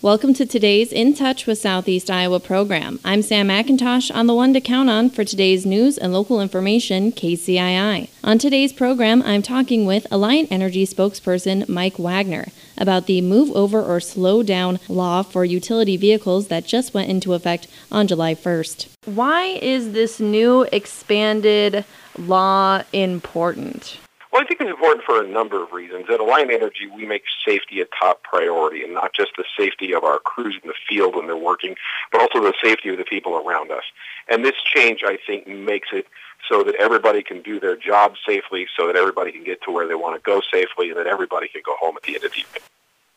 Welcome to today's In Touch with Southeast Iowa program. I'm Sam McIntosh on the one to count on for today's news and local information, KCII. On today's program, I'm talking with Alliant Energy spokesperson Mike Wagner about the Move Over or Slow Down law for utility vehicles that just went into effect on July 1st. Why is this new expanded law important? Well, I think it's important for a number of reasons. At Alliant Energy, we make safety a top priority, and not just the safety of our crews in the field when they're working, but also the safety of the people around us. And this change, I think, makes it so that everybody can do their job safely, so that everybody can get to where they want to go safely, and that everybody can go home at the end of the evening.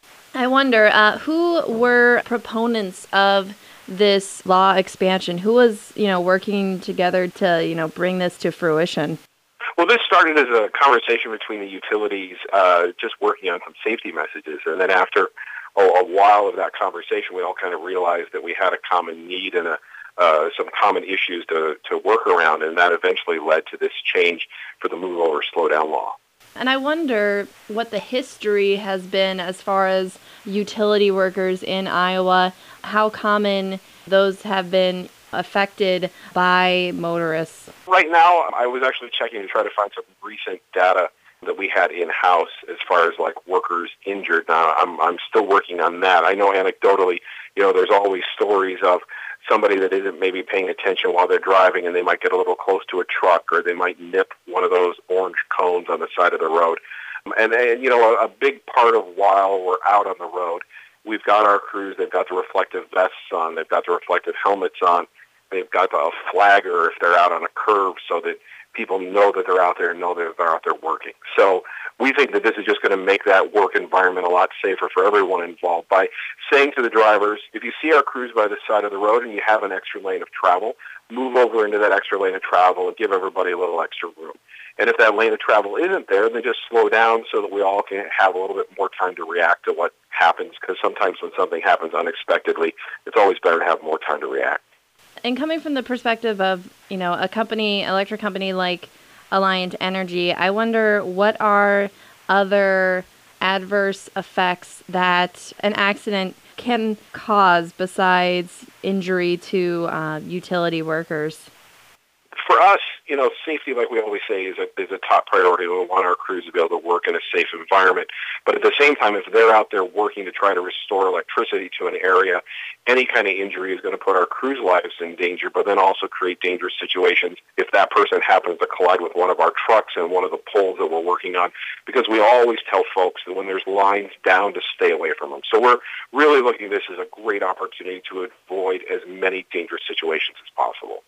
I wonder, who were proponents of this law expansion? Who was, working together to, bring this to fruition? Well, this started as a conversation between the utilities just working on some safety messages. And then after a while of that conversation, we all kind of realized that we had a common need and some common issues to work around. And that eventually led to this change for the Move Over, Slow Down law. And I wonder what the history has been as far as utility workers in Iowa, how common those have been affected by motorists. Right now, I was actually checking to try to find some recent data that we had in-house as far as like workers injured. Now, I'm still working on that. I know anecdotally, there's always stories of somebody that isn't maybe paying attention while they're driving, and they might get a little close to a truck, or they might nip one of those orange cones on the side of the road. And a big part of while we're out on the road, we've got our crews, they've got the reflective vests on, they've got the reflective helmets on, they've got a flagger if they're out on a curve so that people know that they're out there and know that they're out there working. So we think that this is just going to make that work environment a lot safer for everyone involved by saying to the drivers, if you see our crews by the side of the road and you have an extra lane of travel, move over into that extra lane of travel and give everybody a little extra room. And if that lane of travel isn't there, then just slow down so that we all can have a little bit more time to react to what happens, because sometimes when something happens unexpectedly, it's always better to have more time to react. And coming from the perspective of, a company, electric company like Alliant Energy, I wonder what are other adverse effects that an accident can cause besides injury to utility workers? For us, safety, like we always say, is a top priority. We want our crews to be able to work in a safe environment. But at the same time, if they're out there working to try to restore electricity to an area, any kind of injury is going to put our crews' lives in danger, but then also create dangerous situations if that person happens to collide with one of our trucks and one of the poles that we're working on, because we always tell folks that when there's lines down to stay away from them. So we're really looking at this as a great opportunity to avoid as many dangerous situations as possible.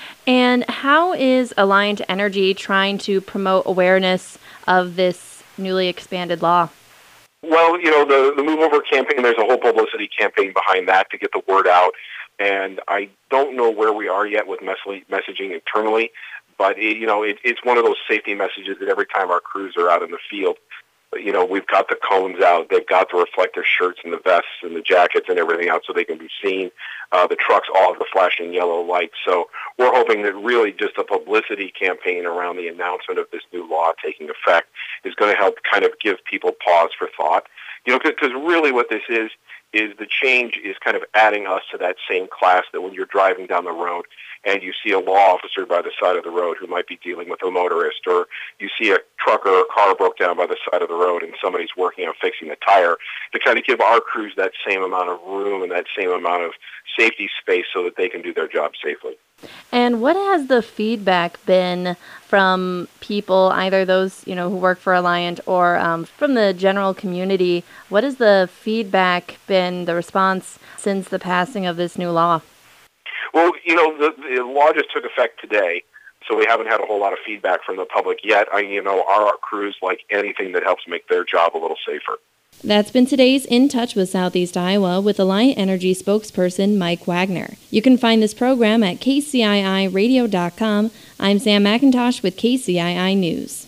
And how is Alliant Energy trying to promote awareness of this newly expanded law? Well, the Move Over campaign, there's a whole publicity campaign behind that to get the word out. And I don't know where we are yet with messaging internally, but it's one of those safety messages that every time our crews are out in the field, we've got the cones out, they've got the reflective shirts and the vests and the jackets and everything out so they can be seen. The trucks all have the flashing yellow lights. So we're hoping that really just a publicity campaign around the announcement of this new law taking effect is going to help kind of give people pause for thought. Because really what this is the change is kind of adding us to that same class that when you're driving down the road and you see a law officer by the side of the road who might be dealing with a motorist, or you see a truck or a car broke down by the side of the road and somebody's working on fixing the tire, to kind of give our crews that same amount of room and that same amount of safety space so that they can do their job safely. And what has the feedback been from people, either those, who work for Alliant or from the general community? What has the feedback been, the response since the passing of this new law? Well, the law just took effect today, so we haven't had a whole lot of feedback from the public yet. Our crews like anything that helps make their job a little safer. That's been today's In Touch with Southeast Iowa with Alliant Energy spokesperson Mike Wagner. You can find this program at kciiradio.com. I'm Sam McIntosh with KCII News.